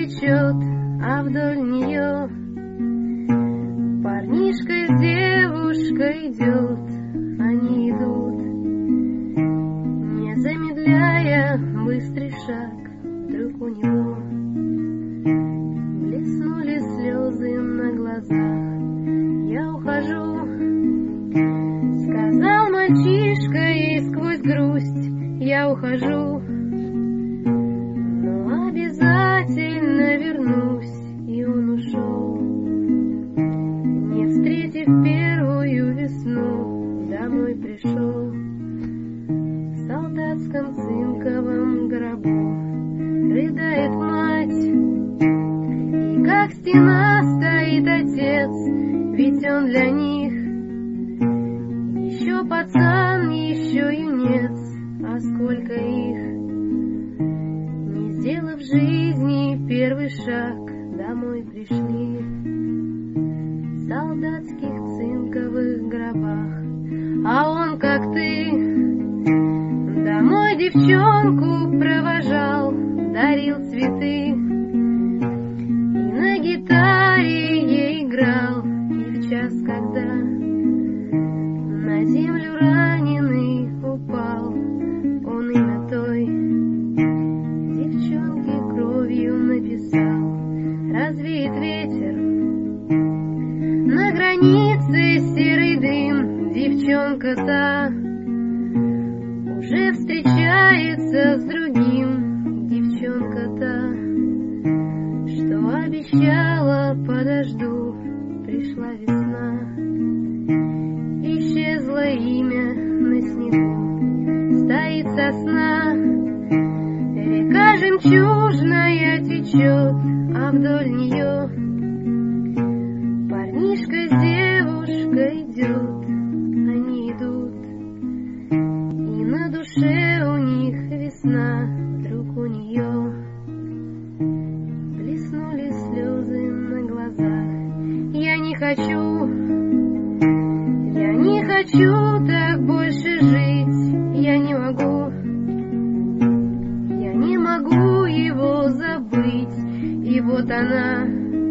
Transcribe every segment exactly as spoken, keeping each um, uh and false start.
течет, а вдоль нее парнишка с девушкой идет. Они идут, не замедляя быстрый шаг. Вдруг у него блеснули слезы на глазах. Я ухожу, сказал мальчишка ей сквозь грусть. Я ухожу, но обязательно вернусь. И он ушел, не встретив первую весну. Домой пришел в солдатском цинковом гробу. Рыдает мать, и как стена стоит отец. Ведь он для них еще пацан, еще юнец. А сколько их, не сделав в жизни первый шаг, домой пришли в солдатских цинковых гробах. А он, как ты, домой девчонку провожал, дарил цветы и на гитаре ей играл. И в час, когда на землю раненый упал, он имя той девчонки кровью написал. Развеет ветер на границе серый дым. Девчонка та уже встречается с другим. Девчонка та, что обещала, подожду. Пришла весна, исчезло имя на снегу. Стоит сосна, река жемчужная течет, а вдоль нее парнишка с девушкой идет. Они идут, и на душе у них весна. Вдруг у нее блеснули слезы на глазах. Я не хочу, я не хочу так больше жить. Я не могу, я не могу его забыть. И вот она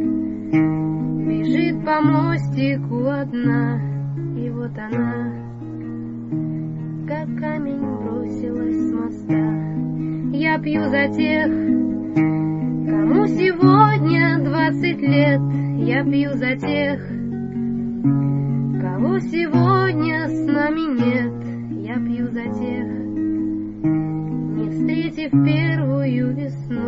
бежит по мостику одна. И вот она, как камень, бросилась с моста. Я пью за тех, кому сегодня двадцать лет. Я пью за тех, кого сегодня с нами нет. Я пью за тех, не встретив первую весну.